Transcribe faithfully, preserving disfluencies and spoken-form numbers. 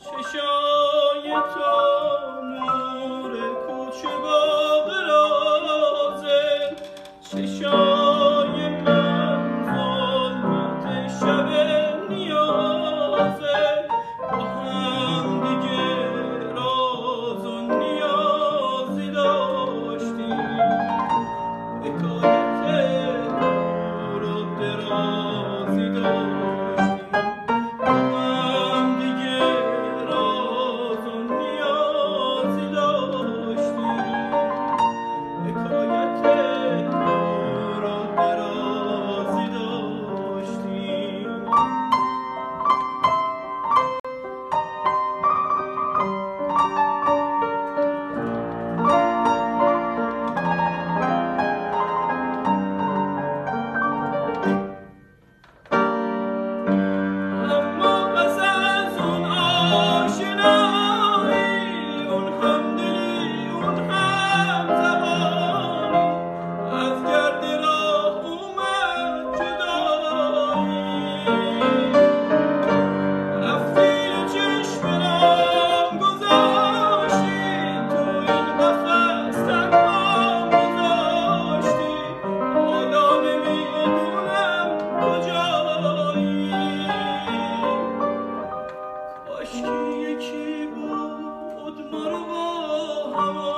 چشای تو نور کوچه باغ رازه، چشای من ظلمت شب نیازه، با هم دیگه راز و نیازی داشتیم، حکایت دور و درازی داشتیم. یکی بود ما رو با هم